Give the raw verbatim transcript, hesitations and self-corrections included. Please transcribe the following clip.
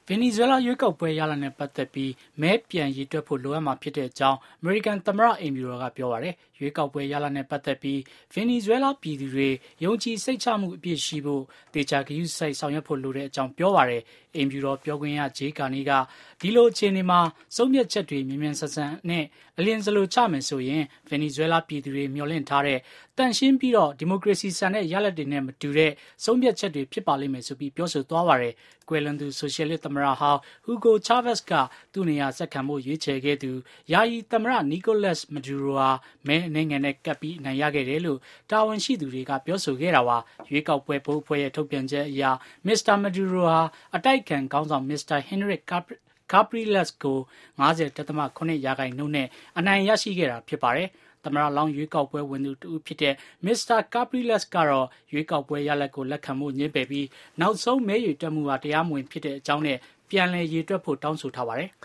ဗင်နီဇွဲလားရွေးကောက်ပွဲရလဒ်နဲ့ပတ်သက်ပြီးမဲပြန်ရေတွက်ဖို့လိုအပ်မှာဖြစ်တဲ့အကြောင်းအမေရိကန်သမ္မတအိမ်ဖြူတော်ကပြောပါတယ်။ရွေးကောက်ပွဲရလဒ်နဲ့ပတ်သက်ပြီးဗင်နီဇွဲလားပြည်သူတွေယုံကြည်စိတ်ချမှုအပြည့်ရှိဖို့တေချာဂရုစိုက်ဆောင်ရွက်ဖို့လိုတဲ့အကြောင်းပြောပါတယ်။အိမ်ဖြူတော်ပြောခွင့်ရဂျေးကာနီကဒီလိုအခြေအနေမှာစုံဖြတ်ချက်တွေမြင်မြန်ဆန်ဆန်နဲ့အလင်းစလိုချမယ်ဆိုရင်ဗင်နီဇွဲလားပြည်သူတွေမျှော်လင့်ထားတဲ့တန်ရှင်းပြီးတော့ဒီမိုကရေစီဆန်တဲ့ရလဒ်တွေနဲ့မတူတဲ့စုံဖြတ်ချက်တွေဖြစ်ပါလိမ့်မယ်ဆိုပြီးပြောဆိုသွားပါတယ်။ကွယ်လွန်သူဆိုရှယ်လစ်သမ္မတဟောင်းဟူဂိုချာဗက်စ်ကသူ့နေရာဆက်ခံဖို့ရွေးချယ်ခဲ့သူယာယီသမ္မတနီကိုလတ်မဒူရိုဟာမဲအနေငယ်နဲ့ကပ်ပြီးနိုင်ရခဲ့တယ်လို့တာဝန်ရှိသူတွေကပြောဆိုခဲ့တာပါ။ရွေးကောက်ပွဲဘုတ်အဖွဲ့ရဲ့ထုတ်ပြန်ချက်အရမစ္စတာမဒူရိုဟာအတိုက်ခံခေါင်းဆောင်မစ္စတာဟင်နရစ်ကာကာပရီလက်စ်ကို၅၀ဒသမ၇ရာခိုင်နှုန်းနဲ့အနိုင်ရရှိခဲ့တာဖြစ်ပါတယ်။သမ္မတလောင်းရွေးကောက်ပွဲဝင်သူတူဖြစ်တဲ့မစ္စတာကာပရီလက်စ်ကတော့ရွေးကောက်ပွဲရလဒ်ကိုလက်ခံမှုညှင်းပယ်ပြီးနောက်ဆုံးမဲရွေးတွက်မှုဟာတရားမဝင်ဖြစ်တဲ့အကြောင်းနဲ့ပြန်လည်ရေတွက်ဖို့တောင်းဆိုထားပါတယ်။